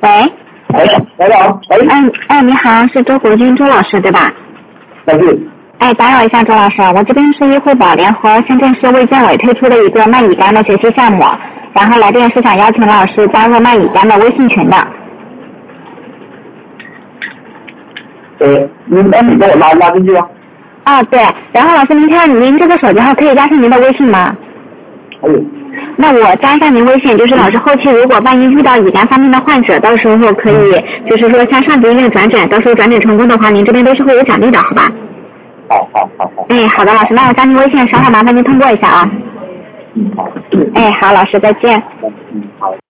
喂。 哎，你好。 你好，是周国军周老师对吧？ 是。 打扰一下周老师，我这边是医惠保联合深圳市卫健委推出的一个卖乙肝的学习项目，然后来电是想邀请老师加入卖乙肝的微信群的。 你给我拉进去吧。 对，然后老师您看您这个手机号可以加上您的微信吗？ 可以。 那我加上您微信，就是老师后期如果万一遇到乙肝方面的患者，到时候可以就是说向上级医院转诊，到时候转诊成功的话，您这边都是会有奖励的，好吧？ 好。 好的老师，那我加您微信，稍后麻烦您通过一下啊。 好。 好，老师再见。 好。